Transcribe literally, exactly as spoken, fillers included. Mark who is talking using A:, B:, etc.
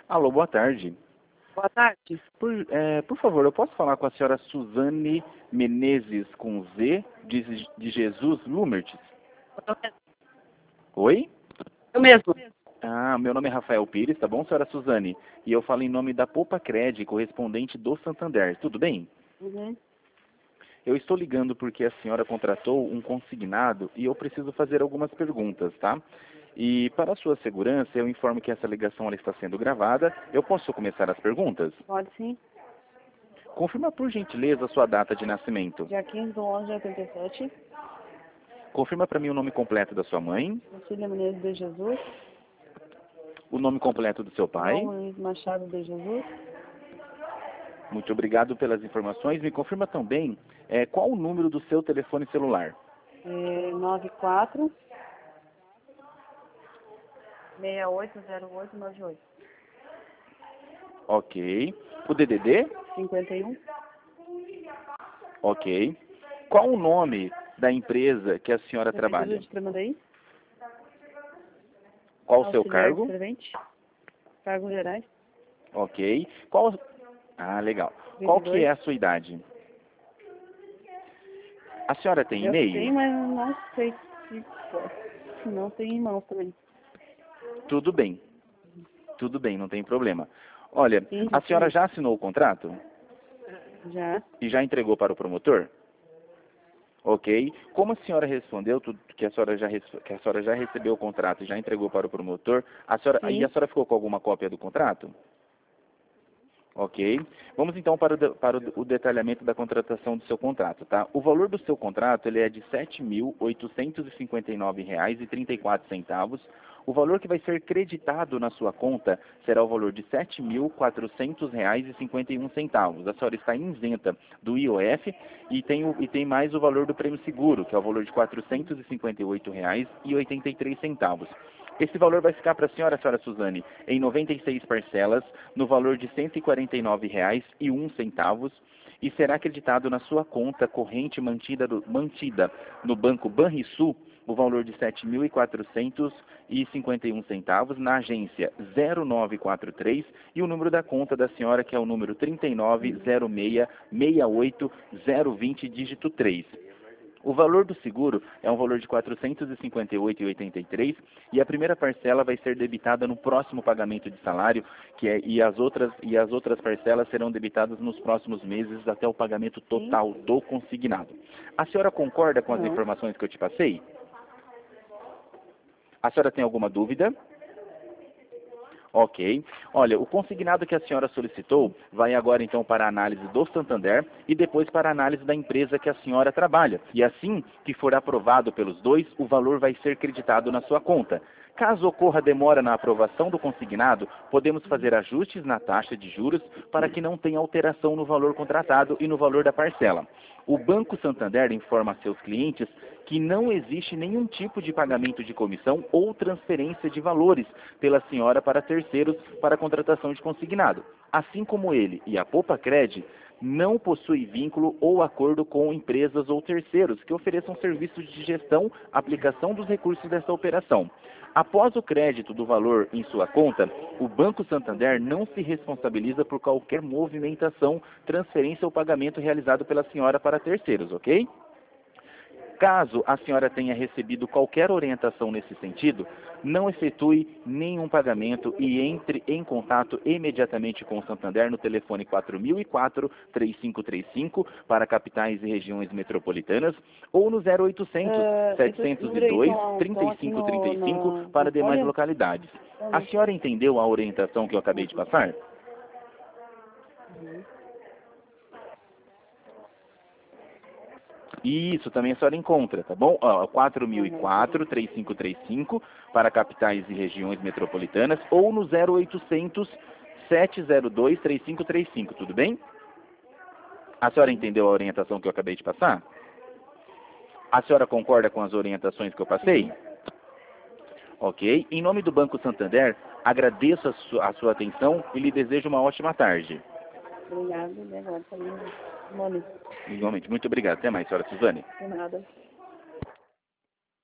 A: Alô, boa tarde.
B: Boa tarde.
A: Por, é, por favor, eu posso falar com a senhora Suzane Menezes com Z, de, de Jesus Lumertes? Oi?
B: Eu mesmo.
A: Ah, meu nome é Rafael Pires, tá bom, senhora Suzane? E eu falo em nome da Poupa Cred, correspondente do Santander. Tudo bem?
B: Uhum.
A: Eu estou ligando porque a senhora contratou um consignado e eu preciso fazer algumas perguntas, tá? E para a sua segurança, eu informo que essa ligação ela está sendo gravada. Eu posso começar as perguntas?
B: Pode sim.
A: Confirma por gentileza a sua data de nascimento.
B: Dia quinze de onze de oitenta e sete.
A: Confirma para mim o nome completo da sua mãe,
B: Cecília Menezes de Jesus.
A: o nome completo do seu pai.
B: João Luiz Machado de Jesus.
A: Muito obrigado pelas informações. Me confirma também é, qual o número do seu telefone celular.
B: É, nove quatro seis oito zero oito nove oito.
A: Ok. O D D D?
B: cinquenta e um.
A: Ok. Qual o nome da empresa que a senhora
B: Prefeitura
A: trabalha?
B: de Tramandaí.
A: Qual o seu
B: Auxiliar de
A: cargo?
B: servente. Cargos gerais.
A: Ok. Qual... Ah, legal. Qual
B: vinte e
A: que
B: dois.
A: é a sua idade? A senhora tem
B: Eu
A: e-mail?
B: tenho, mas não sei se não tem irmãos também.
A: Tudo bem. Tudo bem, não tem problema. Olha,
B: Sim,
A: a senhora
B: sim.
A: já assinou o contrato?
B: Já.
A: E já entregou para o promotor? Ok. Como a senhora respondeu tudo que a senhora já, res- que a senhora já recebeu o contrato e já entregou para o promotor, a senhora, e a
B: Sim.
A: senhora ficou com alguma cópia do contrato? Ok. Vamos então para, o, de- para o, o detalhamento da contratação do seu contrato, tá? O valor do seu contrato ele é de sete mil oitocentos e cinquenta e nove reais e trinta e quatro centavos. O valor que vai ser creditado na sua conta será o valor de sete mil quatrocentos reais e cinquenta e um centavos. A senhora está isenta do I O F e tem, o, e tem mais o valor do prêmio seguro, que é o valor de quatrocentos e cinquenta e oito reais e oitenta e três centavos. Esse valor vai ficar para a senhora, senhora Suzane, em noventa e seis parcelas, no valor de cento e quarenta e nove reais e um centavos, e será acreditado na sua conta corrente mantida, do- mantida no Banco Banrisul, o valor de sete mil quatrocentos e cinquenta e um centavos, na agência zero nove quatro três, e o número da conta da senhora, que é o número trinta e nove zero seis seis oito zero vinte, dígito três. O valor do seguro é um valor de quatrocentos e cinquenta e oito reais e oitenta e três centavos e a primeira parcela vai ser debitada no próximo pagamento de salário, que é, e, as outras, e as outras parcelas serão debitadas nos próximos meses até o pagamento
B: Sim.
A: total do consignado. A senhora concorda com as
B: Não.
A: informações que eu te passei? A senhora tem alguma dúvida? Ok. Olha, o consignado que a senhora solicitou vai agora então para a análise do Santander e depois para a análise da empresa que a senhora trabalha. E assim que for aprovado pelos dois, o valor vai ser creditado na sua conta. Caso ocorra demora na aprovação do consignado, podemos fazer ajustes na taxa de juros para que não tenha alteração no valor contratado e no valor da parcela. O Banco Santander informa a seus clientes que não existe nenhum tipo de pagamento de comissão ou transferência de valores pela senhora para terceiros para a contratação de consignado. Assim como ele e a Poupa Cred não possui vínculo ou acordo com empresas ou terceiros que ofereçam serviços de gestão, aplicação dos recursos dessa operação. Após o crédito do valor em sua conta, o Banco Santander não se responsabiliza por qualquer movimentação, transferência ou pagamento realizado pela senhora para terceiros, ok? Caso a senhora tenha recebido qualquer orientação nesse sentido, não efetue nenhum pagamento e entre em contato imediatamente com o Santander no telefone quatro mil e quatro, três cinco três cinco para capitais e regiões metropolitanas ou no zero oitocentos,
B: Uh, esses
A: setecentos e
B: números aí
A: dois,
B: estão
A: trinta
B: estão
A: e
B: aqui
A: cinco trinta
B: no,
A: e cinco
B: no,
A: para
B: na
A: demais
B: folha?
A: localidades. A
B: Uhum.
A: senhora entendeu a orientação que eu acabei de passar?
B: Uhum.
A: Isso, também a senhora encontra, tá bom? Ó, quatro mil e
B: Uhum.
A: quatro, três cinco três cinco para capitais e regiões metropolitanas ou no zero oitocentos, sete zero dois, três cinco três cinco, tudo bem? A senhora
B: Sim.
A: entendeu a orientação que eu acabei de passar? A senhora concorda com as orientações que eu passei?
B: Sim.
A: Ok. Em nome do Banco Santander, agradeço a, su a sua atenção e lhe desejo uma ótima tarde.
B: Obrigada. E agora também. Mônica.
A: Igualmente, muito obrigado. Até mais, senhora Suzane.
B: De nada.